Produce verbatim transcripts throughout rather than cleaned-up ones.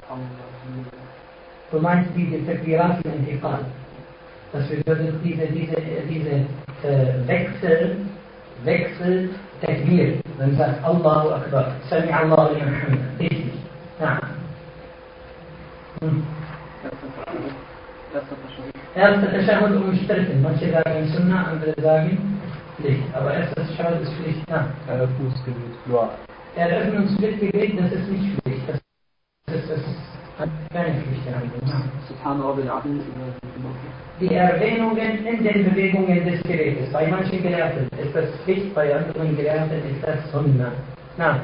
Du meinst diese Takbirat im Intiqal. Das bedeutet diese, diese, diese äh, Wechsel, Wechsel, Takbir. Dann sagt Allahu Akbar, Sami Allahu liman hamdah. Richtig. Ja. Hm. Erster Tashahhud umstritten. Manche sagen Sunnah, andere sagen Pflicht. Aber erster Tashahhud ist Pflicht. Ja. Eröffnungsgebet, Dua. Eröffnungsgebet, das ist nicht Pflicht. Das ist, das ist keine Pflicht. Die Erwähnungen in den Bewegungen des Gerätes. Bei manchen Gelehrten ist das Pflicht, bei anderen Gelehrten ist das Sunnah. Na.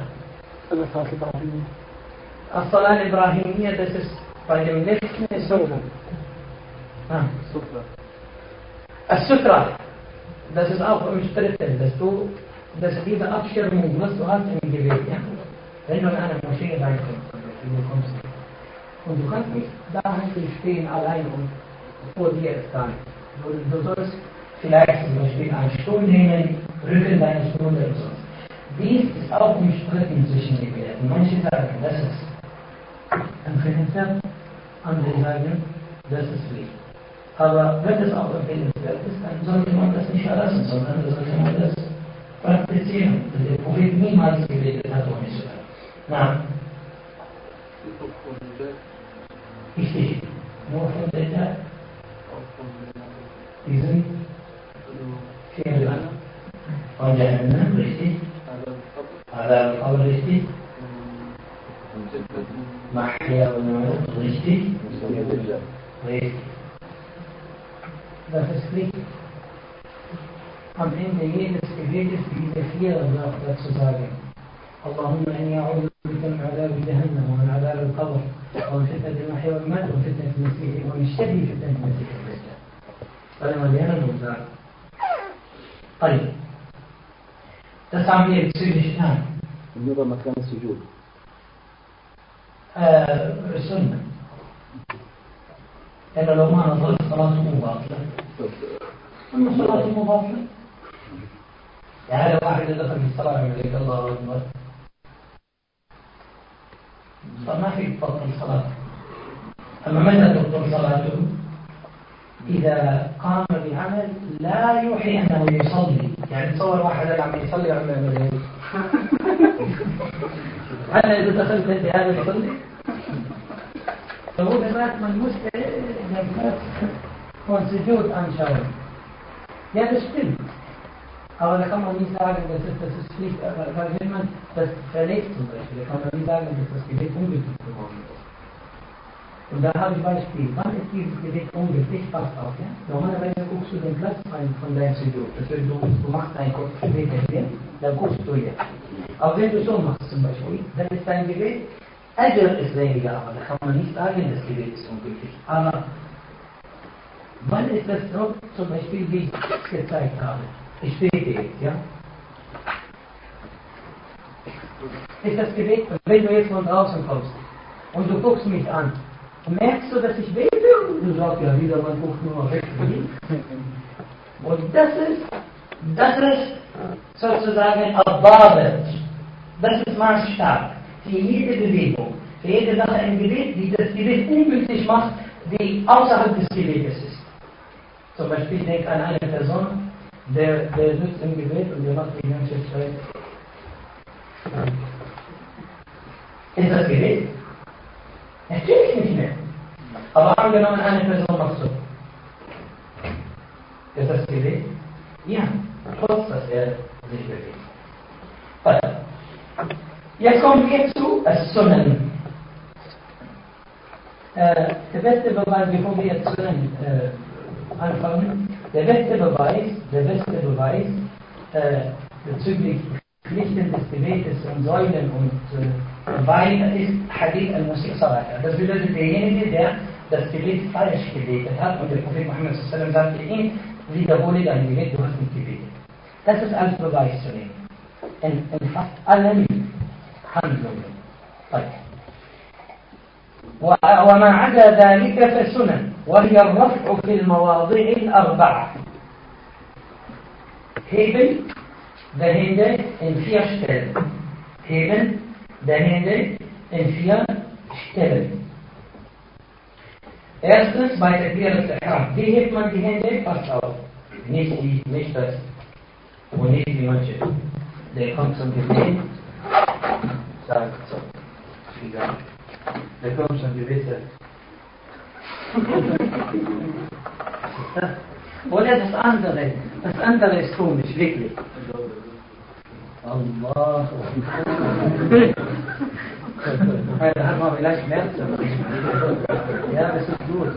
As-Salat Ibrahimiyya, das ist bei dem letzten ist Sunnah. Ah. As-Sutra, das ist auch umstritten, dass du, dass diese Abschirmung, was du hast im Gebet, ja? Wenn du in eine Moschee reinkommst, du kommst und du kannst nicht da hinten stehen allein und vor dir ist gar nichts. Du, du sollst vielleicht zum Beispiel einen Stuhl nehmen, Rücken deines Stuhls und so. Dies ist auch umstritten zwischen den Gelehrten. Manche sagen, das ist empfehlenswert, andere sagen, das ist Pflicht. Aber wenn es auch empfehlenswert ist, dann sollte man das nicht verlassen, sondern sollte man das praktizieren. Der Prophet niemals gebetet hat, ohne zu sagen. Na, richtig. Nur von der die sind vier Land. Von Jahannam, richtig. Adab al richtig. Mahya al richtig. Richtig. Das ist Pflicht. Am Ende jedes Gebetes diese vier dazu sagen. اللهم إني أعوذ بك من عذاب جهنم ومن عذاب القبر ومن فتنة المحيا والممات ومن فتنة المسيح ومن شر فتنة المسيح الدجال. فلما بيانا الموضوع. طيب. Das haben wir bezüglich Namen. بالنظر مكان السجود. آه السنة. إلا لو ما نظر صلاته باطلة. أما صلاته باطلة. يعني لو واحد دخل في الصلاة يقول الله أكبر. فما في بطل صلاة. أما متى تبطل صلاته؟ إذا قام بعمل لا يوحي أنه يصلي. يعني تصور واحد عم يصلي وعم يعمل هيك. هل إذا دخلت أنت هذا يصلي؟ فهو بذلك من المشكلة هو السجود anschauen. Ja, das stimmt. Aber da kann man nicht sagen, das ist, das ist Pflicht, weil wenn man das verlegt zum Beispiel, da kann man nicht sagen, dass das Gebet ungültig geworden ist. Und da habe ich Beispiel, wann ist dieses Gebet ungültig? Passt auf, ja? Normalerweise guckst du den Platz ein von deinem Sujud. Das heißt, du, du machst ein Gebet hier, dann guckst du hier. Aber wenn du so machst zum Beispiel, dann ist dein Gebet, Ajr ist weniger, aber da kann man nicht sagen, das Gebet ist ungültig. Aber wann ist das so, zum Beispiel, wie ich es gezeigt habe? Ich bete jetzt, ja? Ist das Gebet, wenn du jetzt von draußen kommst und du guckst mich an, merkst du, dass ich bete? Und du sagst ja wieder, man guckt nur rechts und links. Und das ist, das ist sozusagen Al-Babet. Das ist Maßstab für jede Bewegung, für jede Sache im Gebet, die das Gebet ungültig macht, die außerhalb des Gebetes ist. Zum Beispiel denk an eine Person, der, der sitzt im Gebet und der macht die ganze Zeit. Ist das Gebet? Natürlich nicht mehr. Aber angenommen, eine Person macht so. Ist das Gebet? Ja, trotz dass er sich bewegt. Weiter. Jetzt kommen wir zu As-Sunan. Äh, der beste Beweis, bevor wir jetzt Sunan äh, anfangen, der beste Beweis, der beste Beweis äh, bezüglich Pflichten des Gebetes und Säulen und äh, weiter ist Hadith al-Musik Salata. Das bedeutet, derjenige, der das Gebet falsch gebetet hat und der Prophet Muhammad sallallahu alaihi wasallam sagte ihm, wiederhole dein Gebet, du hast nicht gebetet. Das ist als Beweis zu nehmen. In, in fast allen Handlungen. طيب. وما عدا ذلك فسنن وهي الرفع في المواضع الأربعة. Heben der Hände in vier Stellen. Heben der Hände in vier Stellen. Erstens bei Takbirat al-Ihram. Wie hebt man die Hände? Passt auf. Nicht, die, nicht das. Und nicht wie manche. Der kommt zum Gebet. Sagt so. Egal. Der kommt zum Gebet. Oder das andere. Das andere ist komisch, wirklich. Allah. Da hat man vielleicht Schmerzen. Ja, das ist gut.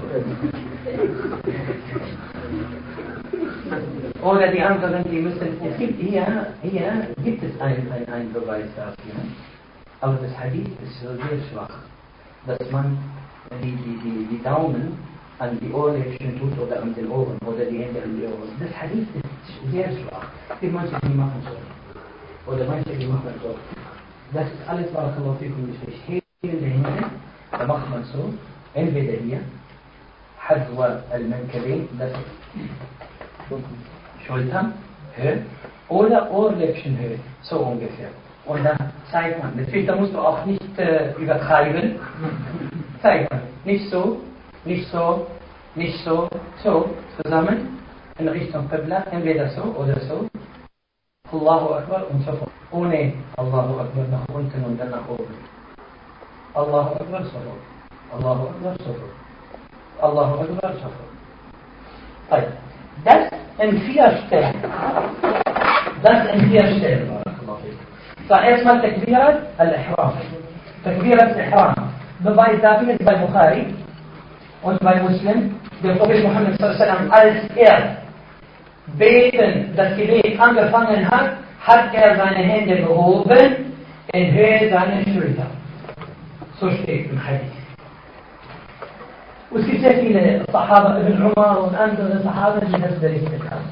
Oder die anderen, die müssen, es gibt hier, hier gibt es einen ein, ein Beweis dafür. Aber das Hadith ist so sehr schwach, dass man die, die, die, die Daumen an die Ohrläppchen tut oder an den Ohren oder die Hände an die Ohren. Das Hadith ist sehr schwach. Die manche, die machen so. Oder manche, die machen so. Das ist alles, Barakallahu fikum, nicht richtig. Heben die Hände, da macht man so. Entweder hier, Hadwa al-Mankabain, das ist Schultern, Höhe, oder Ohrläppchenhöhe, so ungefähr. Und dann zeigt man. Natürlich, da musst du auch nicht äh, übertreiben. Zeigt man. Nicht so, nicht so, nicht so, so, zusammen, in Richtung Qibla, entweder so oder so. Allahu Akbar und so fort. Ohne Allahu Akbar nach unten und dann nach oben. Allahu Akbar, so fort. Allahu Akbar, so fort. Allahu Akbar, so fort. Das in vier Stellen. Das in vier Stellen. فإيش ما تكبيرة الإحرام تكبيرة الإحرام Beweis dafür ist bei Bukhari und bei Muslim der Prophet Muhammad sallallahu alaihi wasallam, als er beten, das Gebet angefangen hat, hat er seine Hände gehoben in Höhe seiner Schulter. So steht im Hadith. Und es gibt sehr viele Sahaba, Ibn Umar und andere Sahaba, die das berichtet haben.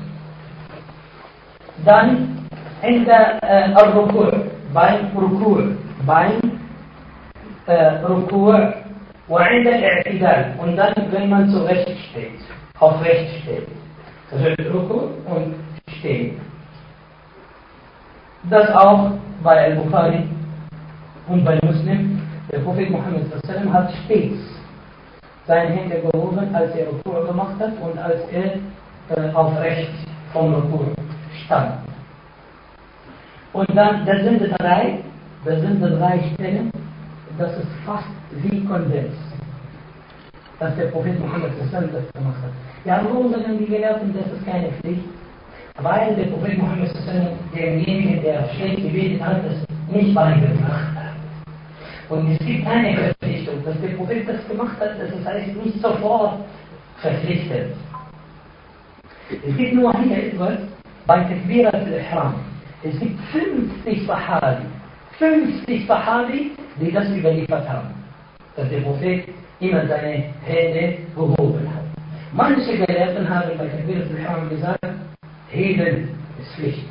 Dann عند الركوع beim ركوع beim ركوع وعند الاعتدال und dann wenn man zurecht steht aufrecht steht also ركوع und stehen das auch bei Al-Bukhari und bei Muslim der Prophet Muhammad sallallahu alaihi wasallam hat stets seine Hände gehoben als er ركوع gemacht hat und als er aufrecht vom ركوع stand. Und dann, da sind drei, da sind drei Stellen, das ist fast wie Kondens, dass der Prophet Muhammad sallallahu alaihi wasallam das gemacht hat. Ja, warum sagen die Gelehrten, das ist keine Pflicht? Weil der Prophet Muhammad sallallahu alaihi wasallam derjenige, der schlecht gebetet hat, das nicht beigebracht hat. Und es gibt eine Verpflichtung, dass der Prophet das gemacht hat, das heißt nicht sofort verpflichtet. Es gibt nur hier etwas bei Takbirat al-Ihram. Es gibt fünfzig Sahabi, fünfzig Sahabi, die das überliefert haben, dass der Prophet immer seine Hände gehoben hat. Manche Gelehrten haben bei Takbirat al-Ihram gesagt, heben ist Pflicht.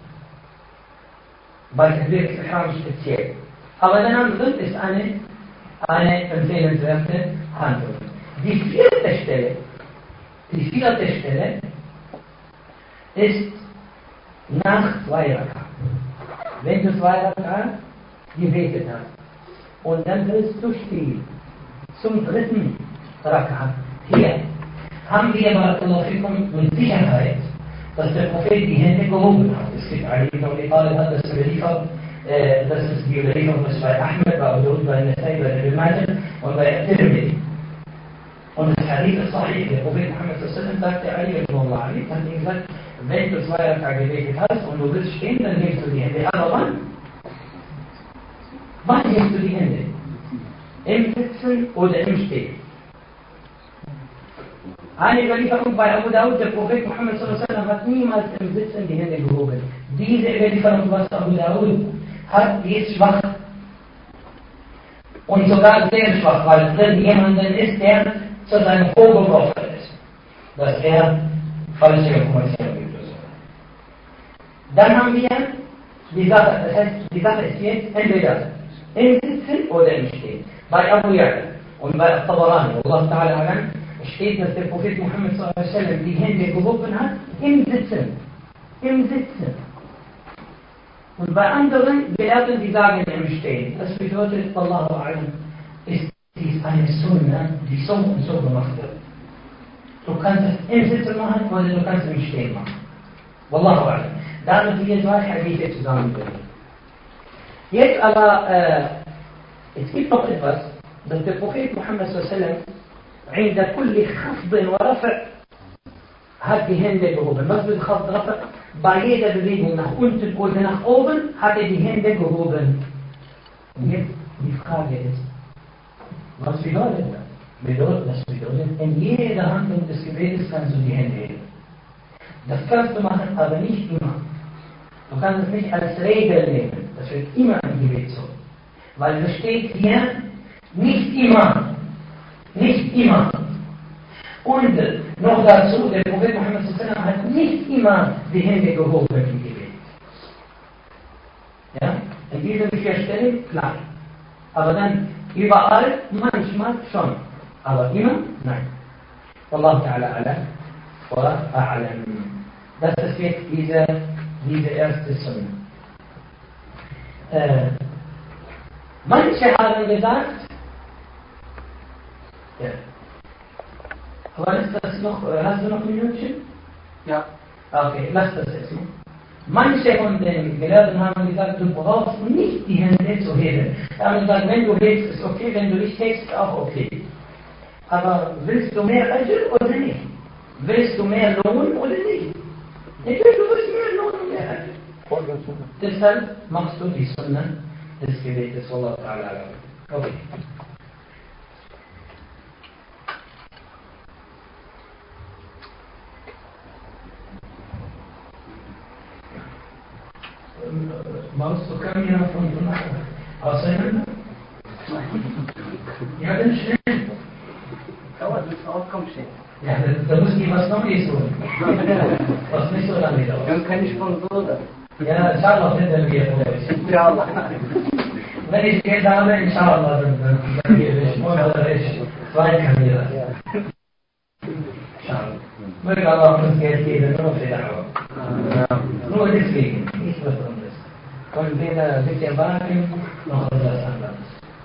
Bei Takbirat al-Ihram speziell. Aber der andere ist eine, eine empfehlenswerte Handlung. Die vierte Stelle, die vierte Stelle ist nach zwei Rakat. Wenn du zwei Rakat gebetet hast und dann willst du stehen zum dritten Rakat, hier haben wir Barakallahu fikum mit Sicherheit, dass der Prophet die Hände gehoben hat. Es gibt Ali ibn Abi Talib hat das überliefert, äh, das ist die Überlieferung bei Ahmed, bei Abu Dawud, bei Nasai, bei Ibn Majah und bei Tirmidhi. Und das Hadith ist sahih. Der Prophet Muhammad sallallahu alaihi wasallam sagte Ali ibn Ali, hat ihm gesagt, wenn du zwei Rakat gebetet hast und du willst stehen, dann hebst du die Hände. Aber wann? Wann hebst du die Hände? Im Sitzen oder im Stehen? Eine Überlieferung bei Abu Dawud, der Prophet Muhammad sallallahu alaihi wasallam hat niemals im Sitzen die Hände gehoben. Diese Überlieferung, was Abu Dawud hat, die ist schwach. Und sogar sehr schwach, weil drin jemanden ist, der zu seinem Vorwurf ist, dass er falsche Informationen gibt. Dann haben wir die Sache, das heißt, die Sache ist jetzt entweder im Sitzen oder im Stehen. Bei Abu Ya'la und bei Al-Tabarani, Allah Ta'ala alam, steht, dass der Prophet Muhammad sallallahu alaihi wasallam die Hände gehoben hat im Sitzen. Im Sitzen. Und bei anderen Gelehrten, die sagen im Stehen. Das bedeutet, Allahu alam, ist dies eine Sunna, die die so und so gemacht wird. Du kannst es im Sitzen machen oder du kannst es im Stehen machen. Wallahu a'lam. Damit wir zwei Hadithe zusammenbringen. Jetzt aber, äh, es gibt noch etwas, dass der Prophet Muhammad sallallahu alaihi wasallam عند كل خفض ورفع hat die Hände gehoben. Was wird Khafd Rafa? Bei jeder Bewegung nach unten oder nach oben hat er die Hände gehoben. Und jetzt die Frage ist, was bedeutet das? Bedeutet, das bedeutet, in jeder Handlung des Gebetes kannst du die Hände heben. Das kannst du machen, aber nicht immer. Du kannst es nicht als Regel nehmen. Das wird immer im Gebet so. Weil es steht hier, nicht immer. Nicht immer. Und noch dazu, der Prophet Muhammad sallallahu alaihi wasallam hat nicht immer die Hände gehoben im Gebet. Ja? In diesen vier Stellen, klar. Aber dann überall, manchmal schon. Aber immer, nein. Wallahu ta'ala ala wa a'lam. Das ist jetzt diese, diese erste Sunna. Äh, manche haben gesagt, ja. Aber ist das noch, hast du noch ein Minütchen? Ja. Okay, lass das jetzt mal. Manche von den Gelehrten haben gesagt, du brauchst nicht die Hände zu heben. Sie haben gesagt, wenn du hebst, ist okay, wenn du nicht hebst, ist auch okay. Aber willst du mehr Ajr oder nicht? Willst du mehr Lohn oder nicht? Natürlich, du willst mehr Lohn und mehr Ajr. Deshalb machst du die Sunna des Gebetes. Wallahu ta'ala. Okay. Baust du Kamera von auseinander? Ja, dann schnell. Dauert bis rauskommt stehen. Ja, da muss ich was Neues holen. Was nicht so lange dauert. Dann kann ich von so da. Ja, inshallah hinter mir vor euch. Ja, wenn ich Geld habe, inshallah, dann, dann, dann gebe ich oder ich zwei Kameras. Inshallah. Möge Allah uns Geld geben, nur für Da'wah. Nur deswegen, nicht was anderes. Und weder ein bisschen Wagen noch etwas anderes.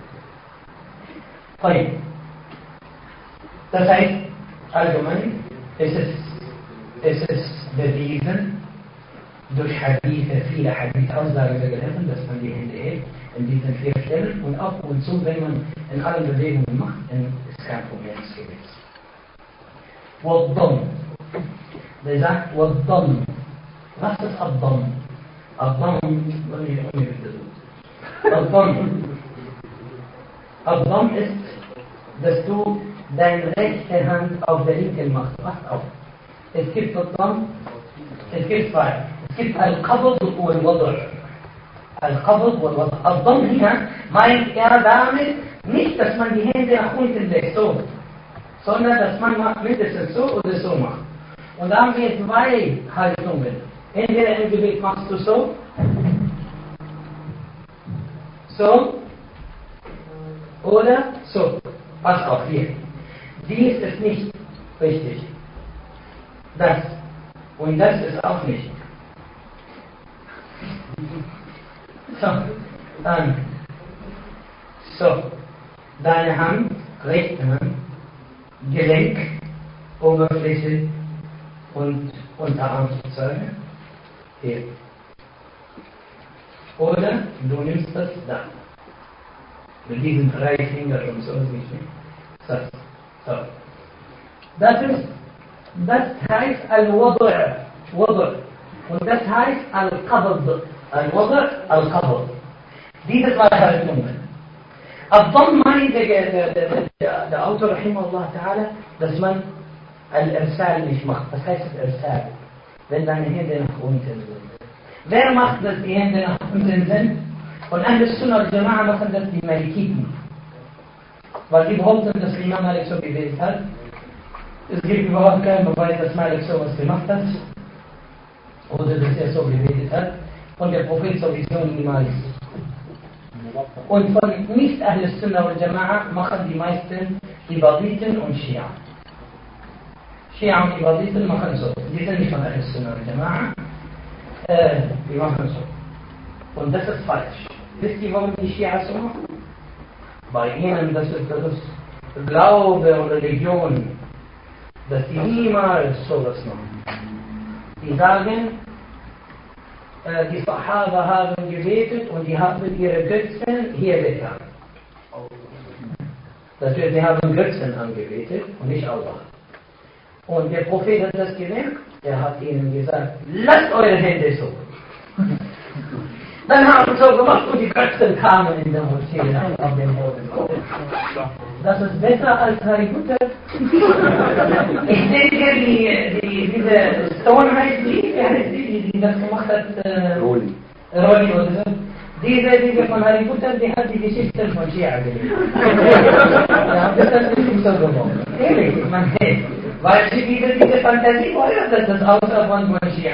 Okay. Das heißt, allgemein ist es, ist es bewiesen, durch Hadithe, viele Hadith-Aussagen der Gelehrten, dass man die Hände hebt in diesen vier Stellen und ab und zu, wenn man in allen Bewegungen macht, dann ist kein Problem des Gebets. Waddam. Der sagt Waddam. Was ist Addam? Addam, Addam. Addam ist, dass du deine rechte Hand auf der linken machst. Pass auf. Es gibt Addam, es gibt zwei. Es gibt Al-Qabd und Al-Wad'. Al-Qabd und Al-Wad'. Addam hier meint er damit nicht, dass man die Hände nach unten legt, so, sondern dass man mindestens so oder so macht. Und da haben wir zwei Haltungen. Entweder im Gebet machst du so, so, oder so. Pass auf, hier. Dies ist nicht richtig. Das. Und das ist auch nicht. So, dann. So. Deine Hand, rechte Hand, Gelenk, Oberfläche und Unterarmzeige. Hier. Oder du nimmst das da. Mit diesen drei Fingern und so ist nicht. Das. So. Das ist, das heißt Al-Wad'. Wad'. Und das heißt Al-Qabd. Al-Wad', Al-Qabd. Diese zwei Haltungen. Al-Dhamm meint der, der, der, der, der Autor, rahimahullah ta'ala, dass man Al-Irsal nicht macht. Was heißt Al-Irsal? Wenn deine Hände nach unten sind. Wer macht, dass die Hände nach unten sind? Und Ahl Sunnah al-Jama'a machen das die Malikiten. Weil die behaupten, dass Imam Malik so gebetet hat. Es gibt überhaupt keinen Beweis, dass Malik so was gemacht hat. Oder dass er so gebetet hat. Und der Prophet sowieso niemals. Und von nicht Ahl Sunnah al-Jama'a machen die meisten Ibaditen und Schia. Schia und Ibaditen machen so. Die sind nicht von Ahl Sunnah al-Jama'a. Äh, die machen so. Und das ist falsch. Wisst ihr, warum die Schia so machen? Bei ihnen, das ist, das ist Glaube und Religion, dass die niemals sowas machen. Die sagen, äh, die Sahaba haben gebetet und die haben ihre Götzen hier getan. Das heißt, sie haben Götzen angebetet und nicht Allah. Und der Prophet hat das gemerkt, er hat ihnen gesagt, lasst eure Hände so. Dann haben sie so gemacht und die Götzen kamen in der Moschee auf den Boden. Das ist besser als Harry Potter. Ich denke, die, die, diese Stone heißt die, wie heißt die, die das gemacht hat? Äh, Roli. Roli oder so. Diese, diese von Harry Potter, die hat die Geschichten von Schia gelesen. Ja, das hat nicht so gemacht. Ehrlich, ich meine, weil sie diese, diese Fantasie wollen, dass das außer von Schia.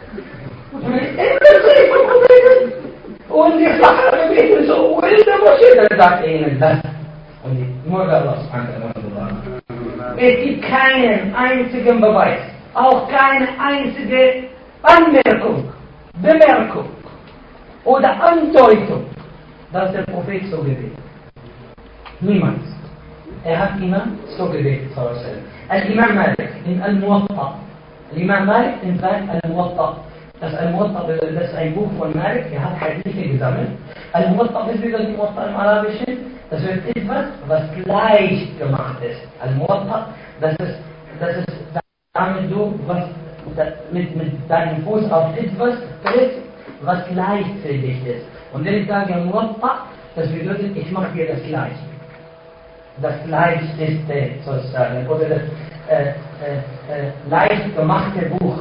Und die Sachen beten so in der Moschee, dann sagt ihnen das. Und die, nur Allah subhanahu wa ta'ala. Es gibt keinen einzigen Beweis, auch keine einzige Anmerkung, Bemerkung oder Andeutung, dass der Prophet so gebetet hat. Niemals. Er hat immer so gebetet, sallallahu alaihi wasallam. Al-Imam Malik in Al-Muwatta. Al-Imam Malik in sein Al-Muwatta. Das Al-Muwatta, das ist ein Buch von Malik, er hat Hadithe gesammelt. Al-Muwatta ist wieder die Muwatta im Arabischen. Das ist etwas, was leicht gemacht ist. Al-Muwatta, das ist, das ist damit du, was mit, mit deinem Fuß auf etwas trittst, was leicht für dich ist. Und wenn ich sage Muwatta, das bedeutet, ich mache dir das leicht. Das leichteste sozusagen, oder das äh, äh, äh, leicht gemachte Buch.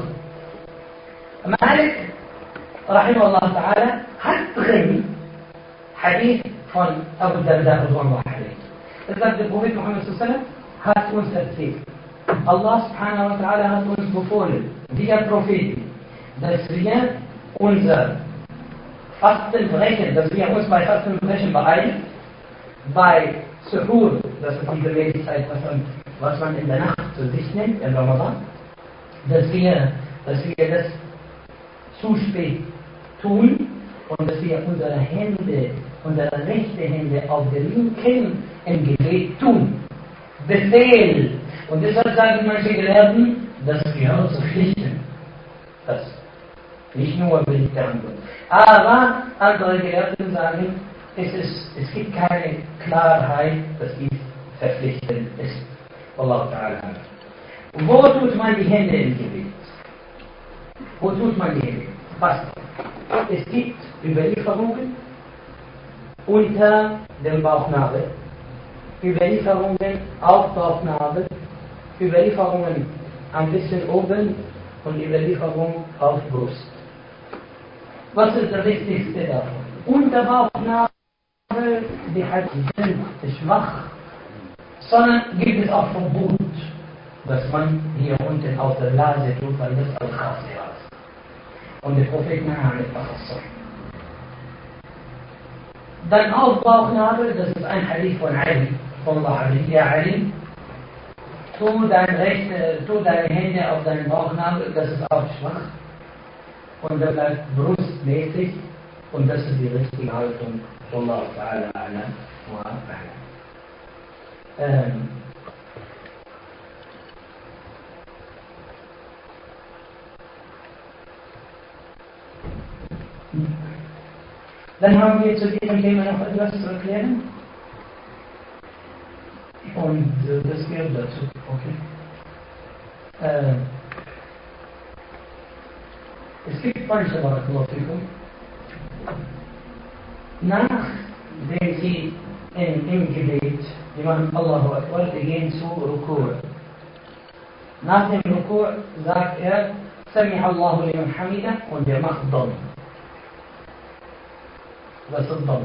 Malik, rahimahullah ta'ala, hat drin Hadith von Abu Darda radhiyallahu anhu. Er sagt, der Prophet Muhammad sallallahu alaihi wasallam hat uns erzählt. Allah subhanahu wa ta'ala hat uns befohlen, via Propheten, dass wir unser Fastenbrechen, dass wir uns bei Fastenbrechen beeilen, bei Suhur, das ist die Gebetszeit, was man, was man in der Nacht zu sich nimmt, im Ramadan, dass wir, dass wir das zu spät tun und dass wir unsere Hände, unsere rechte Hände auf der linken im Gebet tun. Befehl. Und deshalb sagen manche Gelehrten, das gehört zu Pflichten. Das. Nicht nur beliebte Handlung. Aber andere Gelehrten sagen, es, ist, es gibt keine Klarheit, dass dies verpflichtend ist. Wallahu ta'ala. Wo tut man die Hände im Gebet? Wo tut man die Hände? Was? Es gibt Überlieferungen unter dem Bauchnabel, Überlieferungen auf Bauchnabel, Überlieferungen ein bisschen oben und Überlieferungen auf Brust. Was ist das Wichtigste davon? Unter Bauchnabel, die halt sind schwach, sondern gibt es auch Verbot, dass man hier unten auf der Blase tut, weil das Al-Khasira ist. Und der Prophet Muhammad Fachassar. Dann auf Bauchnabel, das ist ein Hadith von Ali, von Allah Ali, ja Ali, tu, dein rechte, tu deine Hände auf deinen Bauchnabel, das ist auch schwach. Und das bleibt brustmäßig und das ist die richtige Haltung. Allah Ta'ala A'lam wa A'lam. Ähm, Dann haben wir zu diesem Thema noch etwas zu erklären. Und äh, das gehört dazu. Okay. Äh, es gibt manche Barakallahu nachdem sie in, im Gebet, die machen Allahu Akbar, die gehen zu Rukur. Nach dem Rukur sagt er, Sami Allahu liman hamida und er macht Dhamm. Was ist Dhamm?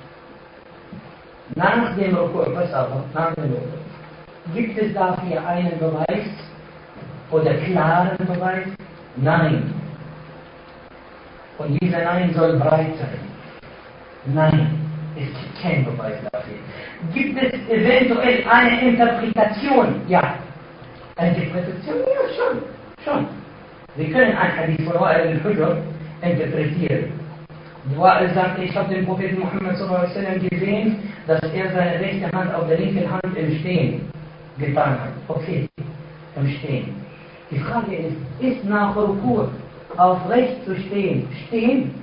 Nach dem Rukur, pass auf, nach dem Rukur, gibt es dafür einen Beweis oder klaren Beweis? Nein. Und dieser Nein soll breit sein. Nein, es gibt keinen Beweis dafür. Gibt es eventuell eine Interpretation? Ja. Eine Interpretation? Ja, schon. Schon. Wir können ein Hadith von Wa'il al-Hujr interpretieren. Wa'il sagt, ich habe den Propheten Muhammad sallallahu alaihi wasallam gesehen, dass er seine rechte Hand auf der linken Hand im Stehen getan hat. Okay, im Stehen. Die Frage ist, ist nach Rukur aufrecht zu stehen, stehen?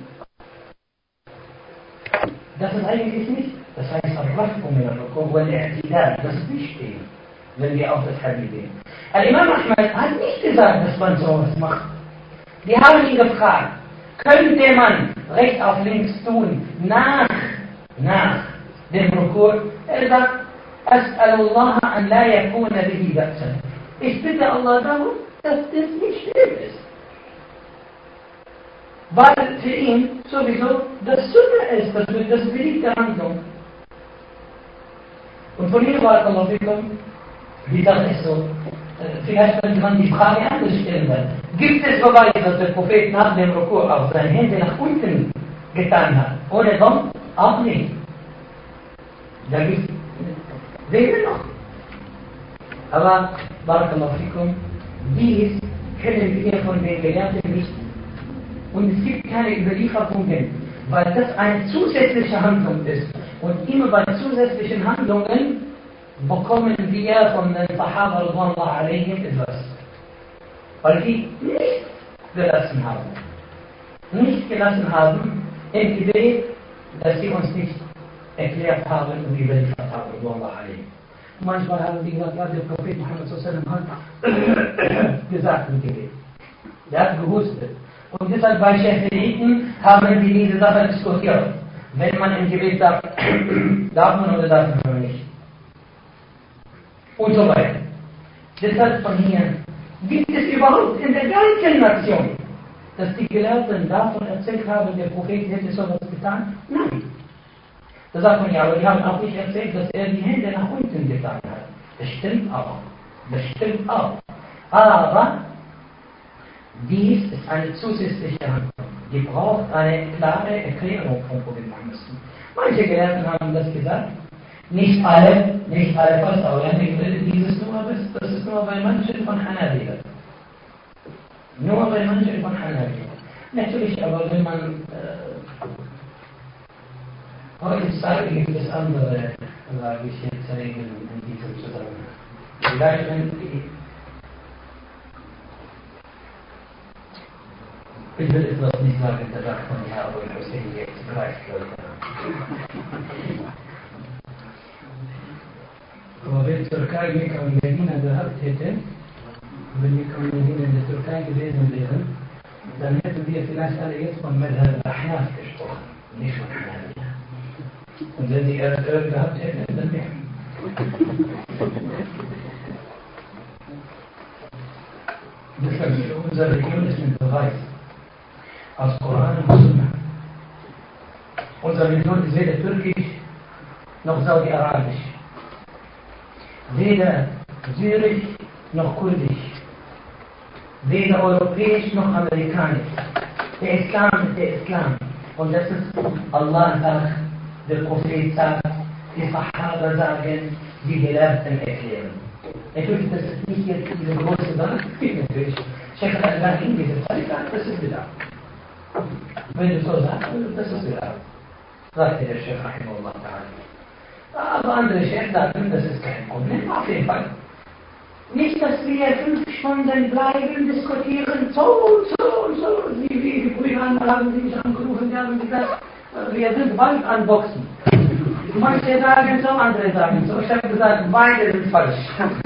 Das ist eigentlich nicht. Das heißt, Al-Rafu min al-Rukur wal-I'tidal, das ist nicht stehen, wenn wir auf das Hadith gehen. Al-Imam Ahmad hat nicht gesagt, dass man sowas macht. Die haben ihn gefragt, könnte man rechts auf links tun, nach, nach dem Rukur? Er sagt, As'alullah an la yakuna bihi ba'san. Ich bitte Allah darum, dass das nicht schlimm ist. Weil für ihn sowieso das Sunna ist, das, das beliebte Handlung. Und von hier war Allah fikum, wie das ist so. Vielleicht könnte man die Frage anders stellen. Gibt es Beweise, dass der Prophet nach dem Rukur auch seine Hände nach unten getan hat? Ohne Dom? Auch nicht. Da gibt es, sehen wir noch. Aber, Barakallahu fikum, dies kennen wir von den Gelehrten nicht. Und es gibt keine Überlieferungen, weil das eine zusätzliche Handlung ist. Und immer bei zusätzlichen Handlungen bekommen wir von den Sahaba radhiyallahu alaihim etwas. Weil die nicht gelassen haben. Nicht gelassen haben im Gebet, dass sie uns nicht erklärt haben und überliefert haben, radhiyallahu alaihim. Manchmal haben die gesagt, ja, der Prophet Muhammad sallallahu alaihi wasallam hat gesagt im Gebet. Der hat gehustet. Und deshalb bei Schäferiten haben die diese Sache diskutiert. Wenn man im Gebet sagt, darf man oder darf man nicht. Und so weiter. Deshalb von hier gibt es überhaupt in der ganzen Nation, dass die Gelehrten davon erzählt haben, der Prophet hätte sowas getan? Nein. Da sagt man ja, aber die haben auch nicht erzählt, dass er die Hände nach unten getan hat. Das stimmt auch. Das stimmt auch. Aber dies ist eine zusätzliche Handlung. Die braucht eine klare Erklärung vom Prophet Muhammad. Manche Gelehrten haben das gesagt. Nicht alle, nicht alle fast, aber dieses nur, das ist nur bei manchen von Hanabila. Nur bei manchen von Hanabila. Natürlich, aber wenn man äh, heutzutage gibt es andere, sage ich jetzt, Regeln in diesem Zusammenhang. Vielleicht, wenn die Ich will etwas nicht sagen, da sagt man ja, aber ich muss den jetzt greift, Leute. Aber wenn die Türkei Mekka und Medina gehabt hätte, wenn Mekka und Medina in der Türkei gewesen wären, dann hätten wir vielleicht alle jetzt von Madhab Ahnaf gesprochen, nicht von Hanabila. Und wenn die erst Öl gehabt hätten, dann mehr. Deshalb unsere Region ist ein Beweis. Aus Koran und Sunna. Unsere Religion ist weder türkisch noch saudi-arabisch. Weder syrisch noch kurdisch. Weder europäisch noch amerikanisch. Der Islam ist der Islam. Und das ist Allah sagt, der Prophet sagt, die Sahaba sagen, die Gelehrten erklären. Natürlich, das ist nicht jetzt diese große Sache. Natürlich. Sheikh al-Albani in dieser Zeit sagt, das ist Bid'ah. Wenn du so sagst, das ist Bid'ah. Sagte der Sheikh rahimahullah ta'ala. Aber andere Sheikh sagen, das ist kein Problem, auf jeden Fall. Nicht, dass wir fünf Stunden bleiben, diskutieren, so und so und so. Wie, wie die Brüder haben sie mich angerufen, die haben gesagt, wir sind bald an Boxen. Manche sagen so, andere sagen so. Ich habe gesagt, beide sind falsch.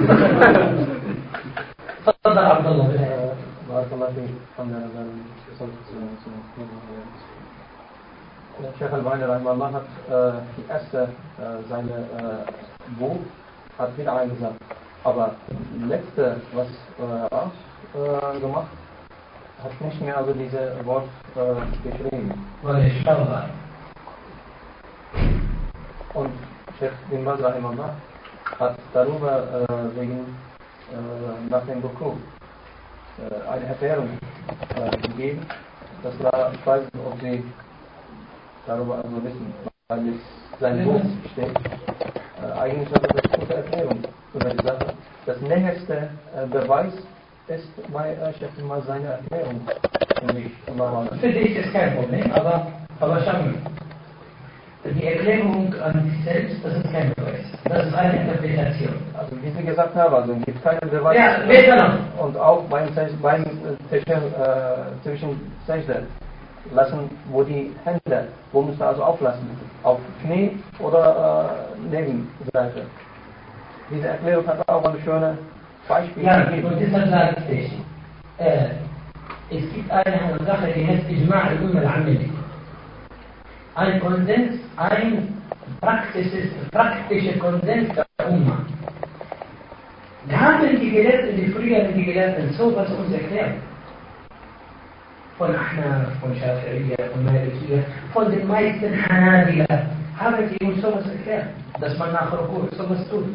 تفضل عبد الله. بارك الله فيك. الحمد لله والصلاة والسلام على رسول الله. Sheikh Al-Albani rahimahullah hat äh, die erste, äh, seine äh, Buch hat Bid'ah gesagt. Aber letzte, was äh, auch äh, gemacht, hat nicht mehr also diese Wort äh, geschrieben. Und Sheikh bin Baz rahimahullah hat darüber äh, wegen äh, nach dem Ruku äh, eine Erklärung äh, gegeben. Das war, ich weiß nicht, ob Sie darüber also wissen, weil es sein Buch steht. Äh, eigentlich hat er eine gute Erklärung über die Sache. Das nächste äh, Beweis ist bei äh, Sheikh bin Baz seine Erklärung. Für dich ist kein Problem, aber Aber schau mal, die Erklärung an sich selbst, das ist kein Beweis. Das ist eine Interpretation. Also wie Sie gesagt haben, also es gibt keine Beweise. Ja, wer noch? Und auch beim, beim zwischen, äh, zwischen Sajda lassen, wo die Hände, wo müssen wir also auflassen? Auf Knie oder äh, Nebenseite? Diese Erklärung hat auch ein schönes Beispiel. Ja, und deshalb sage ich, äh, es gibt eine Sache, die heißt Ijma' al-Umma al-Amali. Ein Konsens, ein praktisches, praktischer Konsens der Umma. Haben die Gelehrten, die früheren die Gelehrten, sowas uns erklärt? Von Ahnaf, von Schafi'iyya, von Malikiyya, von den meisten Hanabila, haben sie uns sowas erklärt, dass man nach Rukur sowas tut.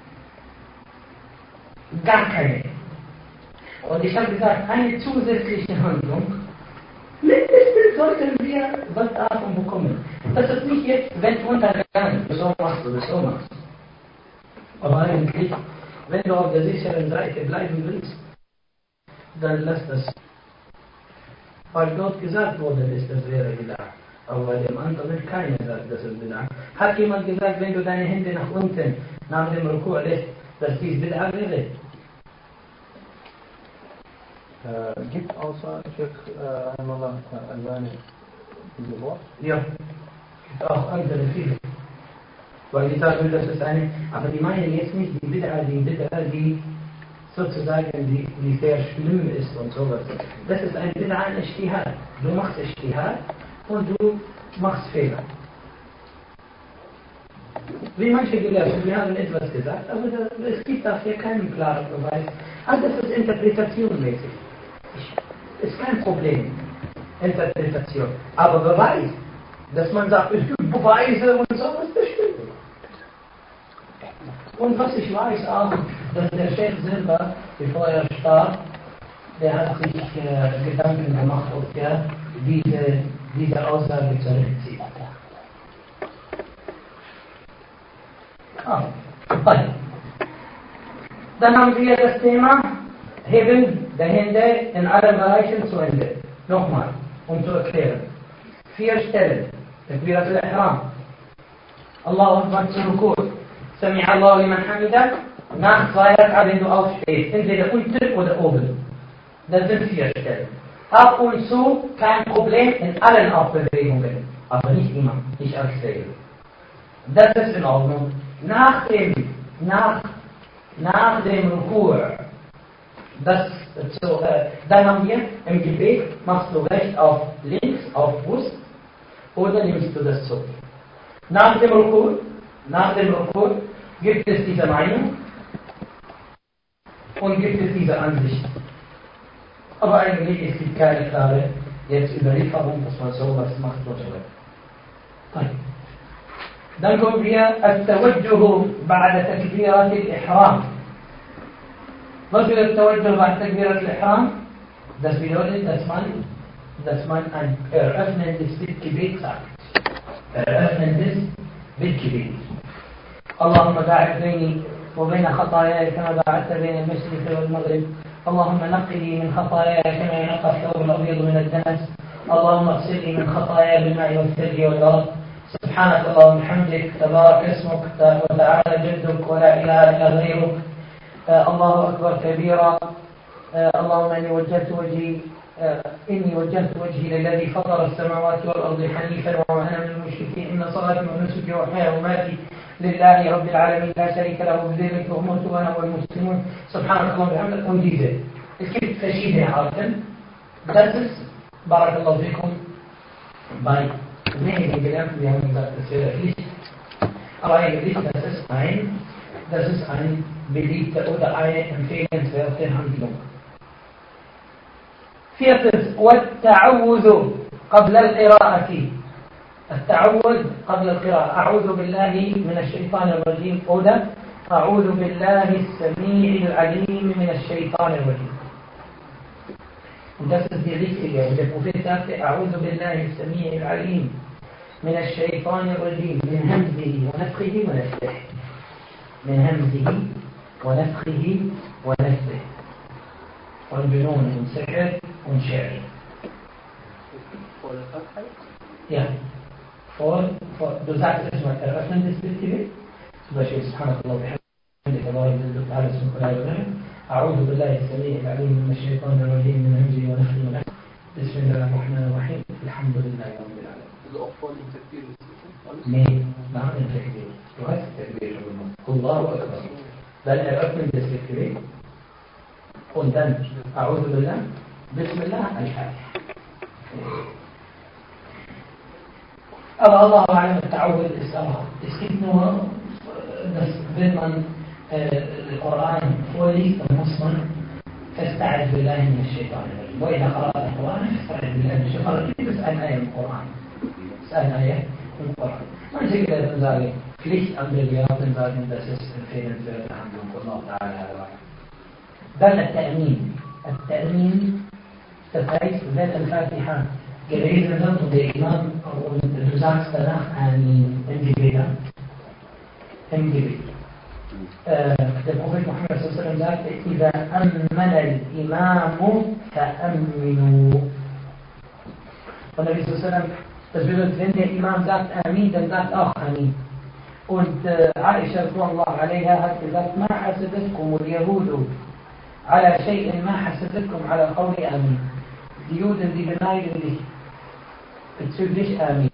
Gar keine. Und ich habe gesagt, eine zusätzliche Handlung, mindestens sollten wir was davon bekommen. Das ist nicht jetzt Weltuntergang, so machst du, so machst du. Aber eigentlich, wenn du auf der sicheren Seite bleiben willst, dann lass das. Weil dort gesagt worden ist, das wäre Bid'ah. Aber bei dem anderen keiner sagt, das ist Bid'ah. Hat jemand gesagt, wenn du deine Hände nach unten, nach dem Ruku' lässt, dass dies Bid'ah wäre? Äh, gibt außer Sheikh Rahimahullah Albani diese Wort? Ja, gibt auch andere viele. Weil die sagen, das ist eine, aber die meinen jetzt nicht die Bid'ah, die Bid'ah, die sozusagen, die, die sehr schlimm ist und sowas. Das ist ein Bid'ah an Ijtihad. Du machst Ijtihad und du machst Fehler. Wie manche Gelehrten, wir haben etwas gesagt, aber das, es gibt dafür keinen klaren Beweis. Also das ist interpretationmäßig. Ich, ist kein Problem. Interpretation. Aber Beweis, dass man sagt, es gibt Beweise und sowas, das stimmt. Und was ich weiß auch, dass der Sheikh selber, bevor er starb, der hat sich äh, Gedanken gemacht, ob er diese, diese Aussage zurückzieht. Ah, okay. Dann haben wir das Thema Heben der Hände in allen Bereichen zu Ende. Nochmal, um zu erklären. Vier Stellen. Takbirat al-Ihram. Allahu Akbar zu Rukur. Sami'a Allahu liman hamida. Nach zwei Rak'a, wenn du aufstehst. Entweder unten oder oben. Das sind vier Stellen. Ab und zu kein Problem in allen Aufbewegungen. Aber nicht immer, nicht als Regel. Das ist in Ordnung. Nach dem, nach, nach dem Rukur, das, so, äh, dann haben wir im Gebet, machst du rechts auf links, auf Brust, oder nimmst du das so. Nach dem Rukur, nach dem Rukur gibt es diese Meinung und gibt es diese Ansicht. Aber eigentlich es gibt keine klare jetzt Überlieferung, dass man sowas macht oder so. Dann kommen wir التوجه بعد تكبيرة الإحرام. Was wird التوجه بعد تكبيرة الإحرام? Das bedeutet, dass man, dass man ein eröffnendes Bittgebet sagt. Eröffnendes Bittgebet. اللهم باعد بيني وبين خطاياي كما باعدت بين المشرق والمغرب. اللهم نقني من خطاياي كما ينقى الثوب الأبيض من الدنس. اللهم اغسلني من خطاياي بالماء والثلج والبرد. سبحانك اللهم وبحمدك تبارك اسمك وتعالى جدك ولا اله الا غيرك. آه الله اكبر كبيرا. آه اللهم اني وجهت وجهي آه اني وجهت وجهي للذي فطر السماوات والارض حنيفا وما انا من المشركين. ان صلاتي ونسكي ومحياي ومماتي لله رب العالمين لا شريك له بذلك وامرت وانا والمسلمون. سبحانك اللهم وبحمدك. Und diese. Es gibt verschiedene Arten. Das ist, Barakallahu fikum, bei wenigen Gedanken, wir haben gesagt, das wäre Pflicht. Aber eigentlich, das ist ein, das ist eine beliebte oder eine empfehlenswerte Handlung. Viertens, والتعوذ قبل القراءة. التعوذ قبل القراءة. أعوذ بالله من الشيطان الرجيم. oder أعوذ بالله السميع العليم من الشيطان الرجيم. Und das ist die richtige. Und der Prophet sagte, أعوذ بالله السميع العليم من الشيطان الرجيم من همزه ونفخه ونفثه. من همزه ونفخه ونفثه. Und Junun und Sihr und Schir. Ja. Vor, vor, du sagst erstmal eröffnen des Gebet. Zum Beispiel Subhanallah bihamdih Allah jalla ta'ala subhanahu wa ta'ala. أعوذ بالله السميع العليم من الشيطان الرجيم من همزه ونفخه ونفخه. بسم الله الرحمن الرحيم. الحمد لله رب العالمين. Nee, nach dem Takbir. Du hast Takbir schon gemacht. Allahu Akbar. Dann eröffnen das Gebet. Und dann أعوذ بالله. Bismillah al-Fatiha. Aber Allah أعلم التعوذ الإسراء. Es gibt nur, dass wenn man den Koran vorliest, dann muss man فاستعذ بالله من الشيطان الرجيم. وإذا قرأت القرآن فاستعذ بالله من الشيطان الرجيم. Das ist eine Eier im Koran. Das ist eine Eier im Koran. Manche Gelehrten sagen, Pflicht an der Gelehrten sagen, das ist empfehlenswerte Handlung. Allah Ta'ala. Dann التأمين. التأمين das heißt, wenn Al-Fatiha gelesen wird und der Imam und du sagst danach Amin im Gebet. Im Gebet. Der Prophet Muhammad sallallahu alaihi wasallam sagte, إذا أمن الإمام فأمنوا. Und Nabi sallallahu alaihi wasallam, das bedeutet, wenn der Imam sagt Amin, dann sagt auch Amin. Und äh, Aisha radhiyallahu anha hat gesagt, ما حسدتكم اليهود على شيء ما حسدتكم على قول آمين. Die Juden, die beneiden dich bezüglich Amin.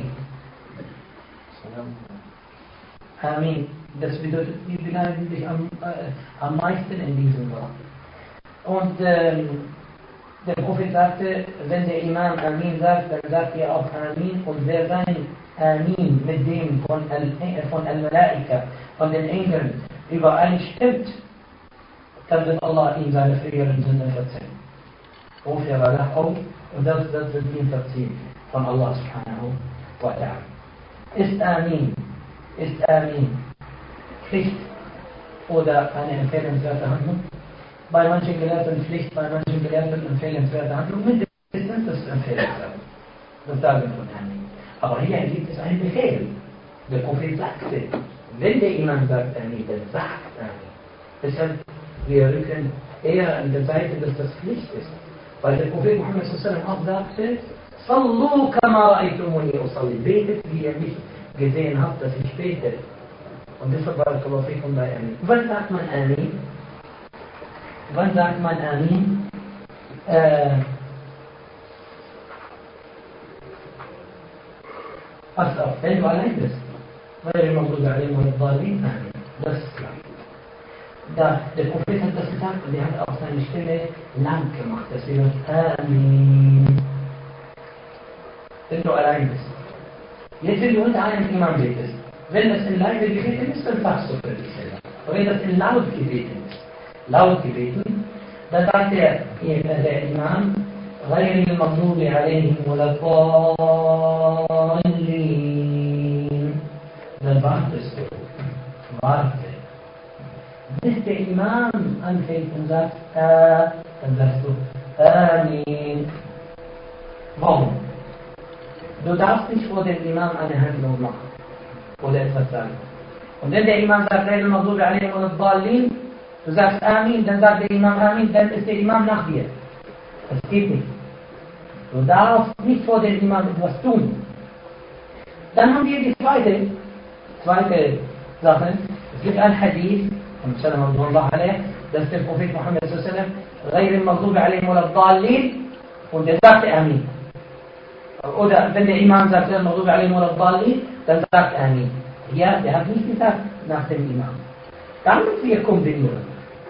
Amin. Das bedeutet, die beneiden dich am, äh, am meisten in diesem Wort. Und ähm, der Prophet sagte, wenn der Imam Amin sagt, dann sagt ihr auch Amin. Und wer sein Amin mit dem von, Al- von Al-Malaika, von den Engeln übereinstimmt, dann wird Allah ihm seine früheren Sünden verzeihen. غفر له أو das, das wird ihm verziehen von Allah subhanahu wa ta'ala. Ist Amin, ist Amin Pflicht oder eine empfehlenswerte Handlung? Bei manchen Gelehrten Pflicht, bei manchen Gelehrten empfehlenswerte Handlung. Mindestens das ist empfehlenswert. Das sagen wir von Amin. Aber hier gibt es einen Befehl. Der Prophet sagte, wenn der Imam sagt Amin, dann sagt Amin. Deshalb, wir rücken eher an der Seite, dass das Pflicht ist. Weil der Prophet Muhammad sallallahu alaihi wasallam auch sagte, Sallu kama ra'aytumuni usalli. Betet, wie ihr mich gesehen habt, dass ich bete. Und deshalb barakallahu fikum bei Amin. Wann sagt man Amin? Wann sagt man Amin? Äh, Achso, wenn du allein bist. Weil der Magdubi alayhim wa al-Dhalin, Amin. Das ist klar. Da, der Prophet hat das gesagt und er hat auch seine Stimme lang gemacht. Das wird Amin. Wenn du allein bist. Jetzt, wenn du unter einem Imam betest, wenn das in leise gebeten ist, dann sagst du für dich selber. Aber wenn das in laut gebeten ist, laut gebeten, dann sagt der, der Imam, غير المغضوب عليهم ولا الضالين. Dann wartest du. Warte. Bis der Imam anfängt und sagt, äh, dann sagst du, Amin. Warum? Du darfst nicht vor dem Imam eine Handlung machen oder etwas sagen. Und wenn der Imam sagt, غير المغضوب عليهم ولا الضالين, du sagst Amin, dann sagt der Imam Amin, dann ist der Imam nach dir. Das geht nicht. Du darfst nicht vor dem Imam etwas tun. Dann haben wir die zweite, zweite Sache. Es gibt ein Hadith, von Sallam radhiyallahu anhu, dass der Prophet Muhammad sallallahu alaihi wasallam غير المغضوب عليهم ولا الضالين und er sagte Amin. Oder wenn der Imam sagt غير المغضوب عليهم ولا الضالين, dann sagt Amin. Ja, der hat nicht gesagt nach dem Imam. Damit wir kombinieren.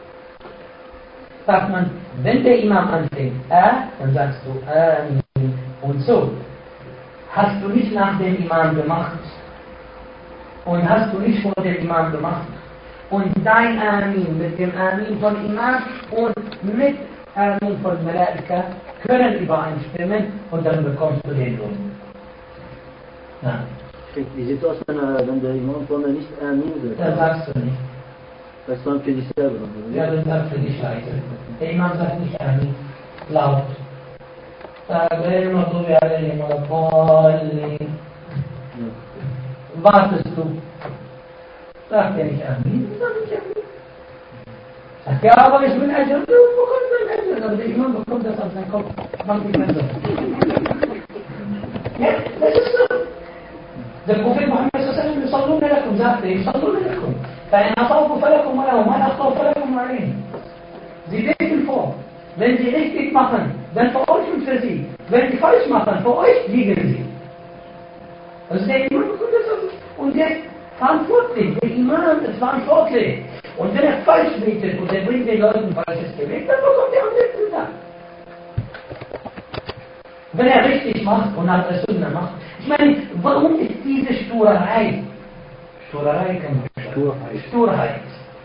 Sagt man, wenn der Imam anfängt, A, dann sagst du Amin und so. Hast du nicht nach dem Imam gemacht und hast du nicht vor dem Imam gemacht und dein Amin mit dem Amin von Imam und mit Amin von Malaika können übereinstimmen und dann bekommst du den Lohn. Ja. Die Situation, wenn der Imam von mir nicht Amin sagt, dann sagst du nicht. das ist dann für dich selber. Ja, dann sagst du nicht leise. Der Imam sagt nicht Amin, laut. غير المغضوب عليهم ولا الضالين. Wartest du? Sagt er nicht Amin? Sag nicht Amin. Sagt ja, aber ich bin Ajr. Du bekommst dein Ajr. Aber der Imam bekommt das auf seinen Kopf. Mach nicht mehr so. Ja, das ist so. Der Prophet Muhammad sallallahu alaihi wasallam يصلون لكم sagte, يصلون لكم فإن أصابوا فلكم ولهم وإن أخطأوا فلكم عليهم. Sie beten vor. Wenn sie richtig machen, dann für euch und für sie. Wenn sie falsch machen, für euch liegen sie. Also der Imam und der verantwortlich, der Imam ist verantwortlich. Und wenn er falsch betet und er bringt den Leuten falsches Gebet, dann bekommt er am letzten Tag. Wenn er richtig macht und nach der Sunna macht. Ich meine, warum ist diese Sturerei? Sturerei kann man Sturheit. Sturheit.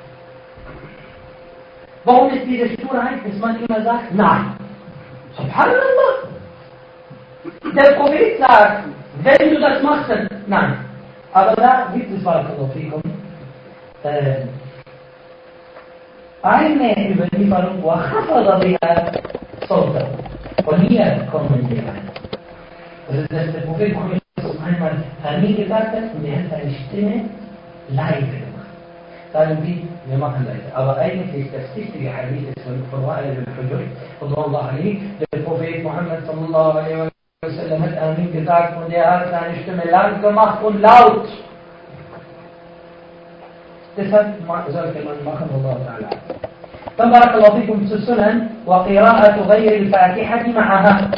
Warum ist diese Sturheit, dass man immer sagt, nein. Subhanallah. Der Prophet sagt, wenn du das machst, dann nein. Aber da gibt es Barakallahu äh, eine Überlieferung, wo Hafadha biha Sultan. Und hier kommen wir rein. Also, dass der Prophet Muhammad einmal Amin gesagt hat und er hat seine Stimme leise gemacht. Sagen die, wir machen leise. Aber eigentlich das wichtige Hadith ist von Wa'il al-Hujur, radiyallahu anhu, der Prophet Muhammad sallallahu alaihi wa sallam hat Amin gesagt und er hat seine Stimme lang gemacht und laut. Deshalb sollte man machen, Allah ta'ala. Dann barakallahu fikum zu Sunan wa qira'atu ghayri al-Fatihati ma'aha.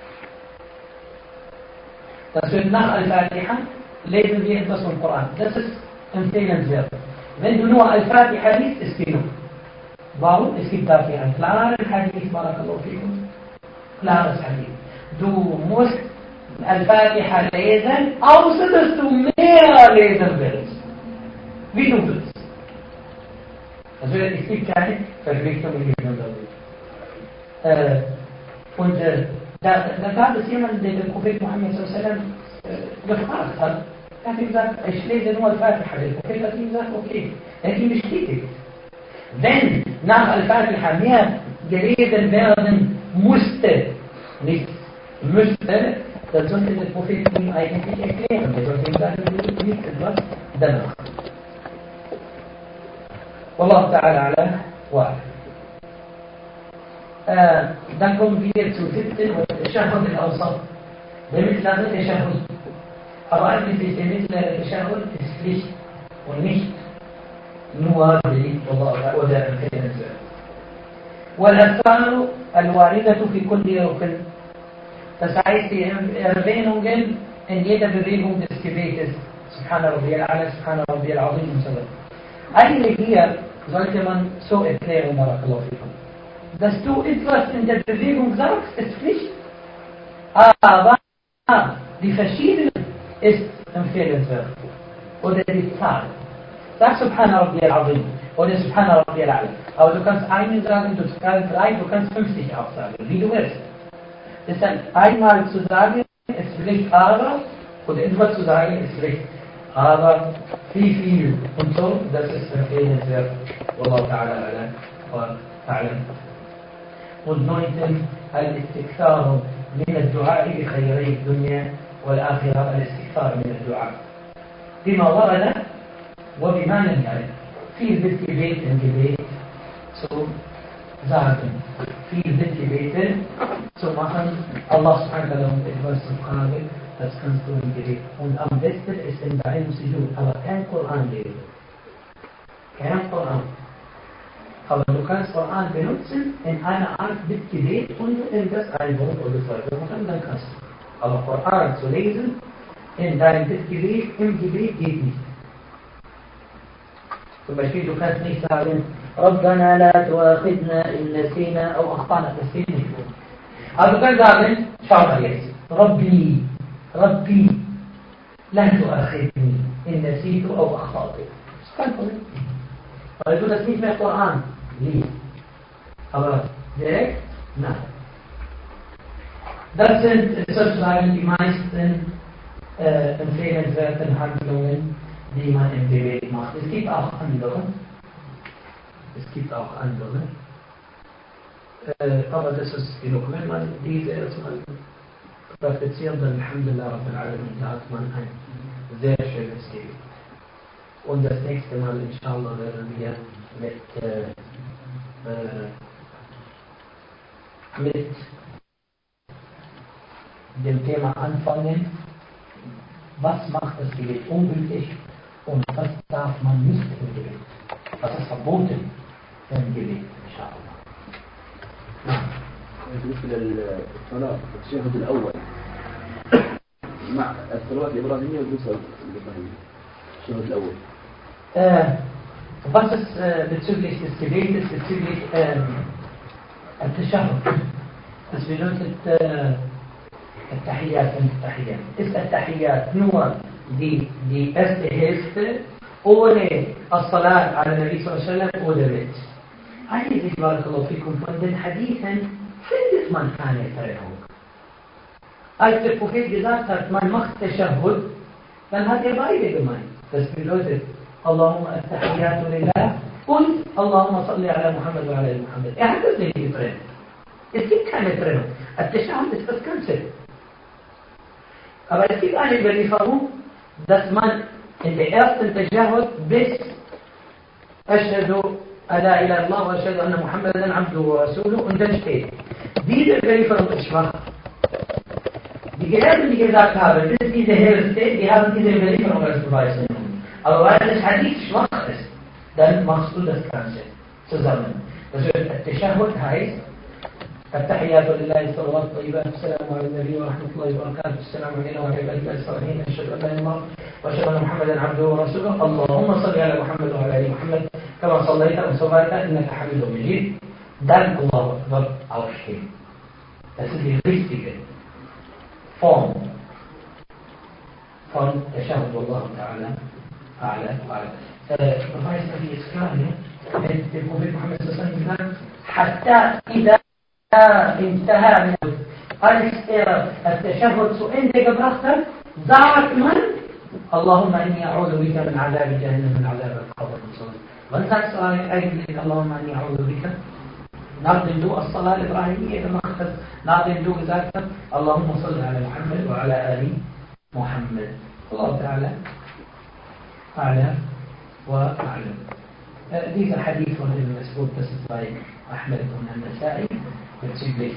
Das wird nach Al-Fatiha, lesen wir etwas vom Koran. Das ist empfehlenswert. Wenn du nur Al-Fatiha liest, ist genug. Warum? Es gibt dafür ein klares Hadith, barakallahu fikum. Klares Hadith. Du musst Al-Fatiha lesen, außer dass du mehr lesen willst. Wie du willst. Also es gibt keine Verpflichtung in diesem Bereich. Äh, und äh, Da, da gab es jemanden, der den Prophet Muhammad sallallahu alaihi wasallam äh, gefragt hat. Er hat ihm gesagt, ich lese nur Al-Fatiha. Der Prophet hat ihm gesagt, okay. Er hat ihn bestätigt. Wenn nach Al-Fatiha mehr gelesen werden musste, nicht müsste, dann sollte der Prophet ihm eigentlich erklären. Er sollte ihm sagen, du liest etwas danach. Wallahu ta'ala ala wa'ala. آه dann kommen wir zu siebten und Tashahhud al-Awsat. Der mittlere Tashahhud. Aber eigentlich ist der mittlere Tashahhud ist Pflicht und nicht nur beliebt oder empfehlenswert. والأذكار الواردة في كل ركن. Das heißt, die Erwähnungen in jeder Bewegung des Gebetes. Subhana Rabbiyal A'la, Subhana Rabbiyal Azim und so weiter. Eigentlich hier sollte man so erklären, barakallahu fikum. Dass du etwas in der Bewegung sagst, ist Pflicht. Aber die verschiedene ist empfehlenswert. Oder die Zahl. Sag Subhana Rabbiyal Azim oder Subhana Rabbiyal A'la. Aber du kannst einen sagen, du kannst drei, du kannst fünfzig auch sagen, wie du willst. Deshalb einmal zu sagen, ist Pflicht, aber, oder etwas zu sagen, ist Pflicht. Aber wie viel und so, das ist empfehlenswert. Wallahu ta'ala ala wa ta'ala. Und neuntens, الاستكثار من الدعاء بخيري الدنيا والآخرة الاستكثار من الدعاء بما ورد وبما لم يرد. Viel Gebet im Gebet zu sagen, viel Gebete zu machen, Allah subhanahu wa ta'ala um etwas zu fragen, das kannst du im Gebet. Und am besten ist in deinem Sujud, aber kein Koran lesen. Kein Koran. Aber du kannst Koran benutzen in einer Art mit Gebet und in das ein Wort oder zwei machen, dann kannst du. Aber Koran zu lesen in deinem Gebet, im Gebet geht nicht. Zum Beispiel, du kannst nicht sagen, ربنا لا تؤاخذنا إن نسينا أو أخطأنا, das geht nicht. Aber du kannst sagen, schau mal jetzt, ربي ربي لا تؤاخذني إن نسيت أو أخطأت. Das ist kein Problem. Weil du das nicht mehr Koran liest. Aber direkt, nein. Das sind sozusagen die meisten äh, empfehlenswerten Handlungen, die man im Gebet macht. Es gibt auch andere. Es gibt auch andere. Äh, aber das ist genug. Wenn man diese erstmal praktiziert, dann Alhamdulillah Rabbil Alamin, da hat man ein sehr schönes Leben. Und das nächste Mal, inshallah, werden wir mit, äh, äh, mit dem Thema anfangen, was macht das Gebet ungültig und was darf man nicht im Gebet. Was ist verboten im Gebet, inshallah. بالنسبة للصلاة التشهد الأول مع الصلوات الإبراهيمية والنصر الإبراهيمية التشهد الأول. Äh, was ist äh, bezüglich des Gebetes, bezüglich ähm, التشهد? Das bedeutet äh, التحيات التحيات. Ist التحيات nur die, die erste Hälfte ohne الصلاة على النبي صلى الله عليه وسلم oder nicht? Eigentlich, barakallahu fikum, von den Hadithen findet man keine Trennung. Als der Prophet gesagt hat, man macht Tashahhud, dann hat er beide gemeint. Das bedeutet, Allahumma at-tahiyyatu lillah und Allahumma salli ala Muhammad wa ala Muhammad. Er hat das nicht getrennt. Es gibt keine Trennung. At-Tashahhud ist das Ganze. Aber es gibt eine Überlieferung, dass man in der ersten Tashahhud bis Ashhadu an la ilaha illallah wa ashhadu anna Muhammadan abduhu wa rasuluhu und dann steht. Diese Überlieferung ist schwach. Die Gelehrten, die gesagt haben, bis diese Hälfte, die haben diese Überlieferung als Beweis genommen. Aber weil das Hadith schwach ist, dann machst du das Ganze zusammen. Das Tashahhud heißt, التحيات لله صلوات طيبات السلام على النبي ورحمة الله وبركاته السلام علينا وعلى عباد الله الصالحين أشهد أن لا إله إلا الله وأشهد أن محمدا عبده ورسوله اللهم صل على محمد وعلى آل محمد كما صليت وسبحت إنك حميد مجيد. Dann Allahu Akbar aufstehen. Das ist die richtige Form von Tashahhud Wallahu Ta'ala A'la A'la. Beweis das ist klar, ne? Der Prophet Muhammad sallallahu alaihi wasallam gesagt, حتى إذا انتهى من التشهد سئل gebracht sagt man اللهم إني أعوذ بك من عذاب جهنم من عذاب القبر. Wann sagst du eigentlich اللهم إني أعوذ بك? Nachdem du الصلاة الإبراهيمية gemacht hast, nachdem du gesagt hast اللهم صل على محمد وعلى آل محمد. الله تعالى أعلم وأعلم. Dieser Hadith von Ibn Mas'ud, das ist bei Ahmed und An-Nasa'i bezüglich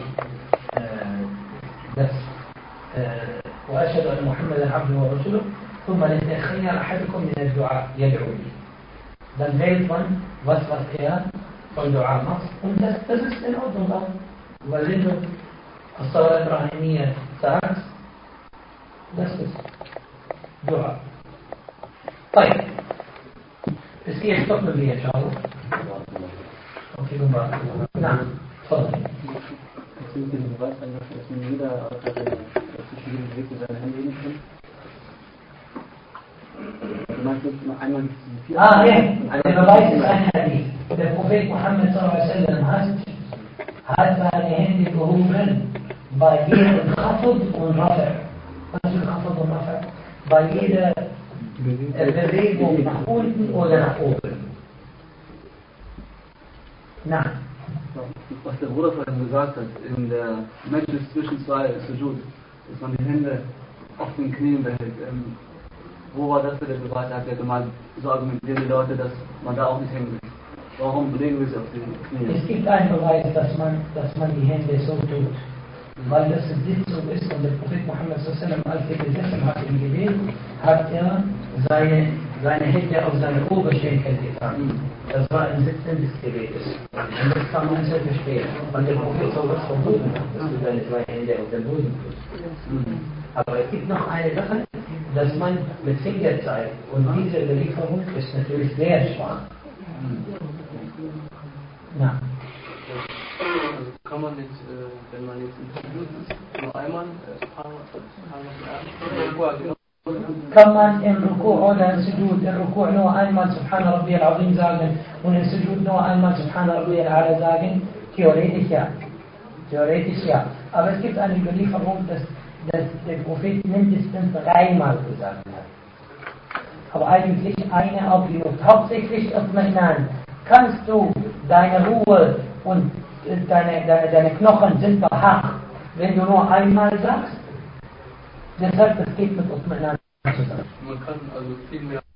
das وأشهد أن محمدا عبده ورسوله ثم لتخير أحدكم من الدعاء يدعو لي. Dann wählt man, was was er von Dua macht und das, das ist in Ordnung auch. Weil wenn du الصلاة الإبراهيمية sagst, das ist Dua. طيب. بس كيف تطلب لي إن شاء الله؟ أوكي مبارك. نعم تفضل. آه إيه. البوايس عن حديث. البروفيت محمد صلى الله عليه وسلم hat seine Hände gehoben bei jedem Khafd und Rafa'. Was ist Khafd und Rafa'? Bei jeder Bewegung nach unten oder nach oben. Nein. Was der Bruder vorhin gesagt hat, in der Majlis zwischen zwei Sujud, dass man die Hände auf den Knien behält. Ähm, wo war das für der Beweis? Hat er gemeint, so argumentieren die Leute, dass man da auch nicht hängen will. Warum belegen wir sie auf die Knie? Es gibt einen Beweis, dass man, dass man die Hände so tut. Weil das Sitzung ist und der Prophet Muhammad sallallahu alaihi wasallam, als er gesessen hat im Gebet, hat er seine, seine Hände auf seine Oberschenkel getan. Das war ein Sitzen des Gebetes. Und das kann man sehr verstehen. Und der Prophet sowas verboten hat, dass du deine zwei Hände auf den Boden tust. Aber es gibt noch eine Sache, dass man mit Finger zeigt. Und diese Überlieferung ist natürlich sehr schwach. Na. Kann man jetzt, äh, wenn man jetzt im Sujud ist, nur einmal kann man im Ruku' oder im Sujud, im Ruku' nur einmal Subhana Rabbi al-Azim sagen und im Sujud nur einmal Subhana Rabbi al-Ala sagen? Theoretisch ja. Theoretisch ja. Aber es gibt eine Überlieferung, dass, dass der Prophet mindestens dreimal gesagt hat. Aber eigentlich eine auf die Luft. Hauptsächlich auf Ma'nan. Kannst du deine Ruhe und deine, deine, deine Knochen sind noch hart, wenn du nur einmal sagst? Deshalb, das geht mit Ma'nan zusammen. Man kann also viel mehr